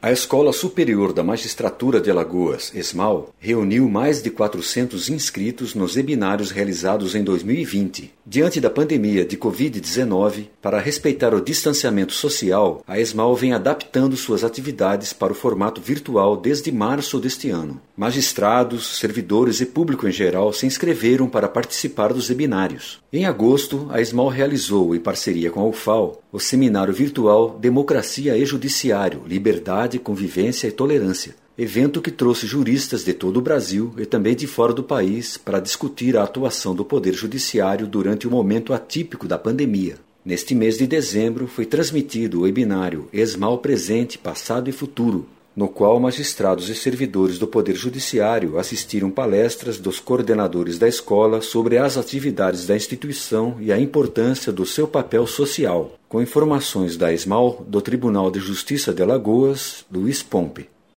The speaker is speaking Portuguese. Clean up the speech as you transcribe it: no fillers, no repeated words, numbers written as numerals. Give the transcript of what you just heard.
A Escola Superior da Magistratura de Alagoas, ESMAL, reuniu mais de 400 inscritos nos webinários realizados em 2020. Diante da pandemia de Covid-19, para respeitar o distanciamento social, a ESMAL vem adaptando suas atividades para o formato virtual desde março deste ano. Magistrados, servidores e público em geral se inscreveram para participar dos webinários. Em agosto, a ESMAL realizou, em parceria com a UFAL, o seminário virtual Democracia e Judiciário, Liberdade, Convivência e Tolerância, evento que trouxe juristas de todo o Brasil e também de fora do país para discutir a atuação do Poder Judiciário durante o momento atípico da pandemia. Neste mês de dezembro, foi transmitido o webinário ESMAL Presente, Passado e Futuro, no qual magistrados e servidores do Poder Judiciário assistiram palestras dos coordenadores da escola sobre as atividades da instituição e a importância do seu papel social, com informações da ESMAL do Tribunal de Justiça de Alagoas, Luiz Pompe.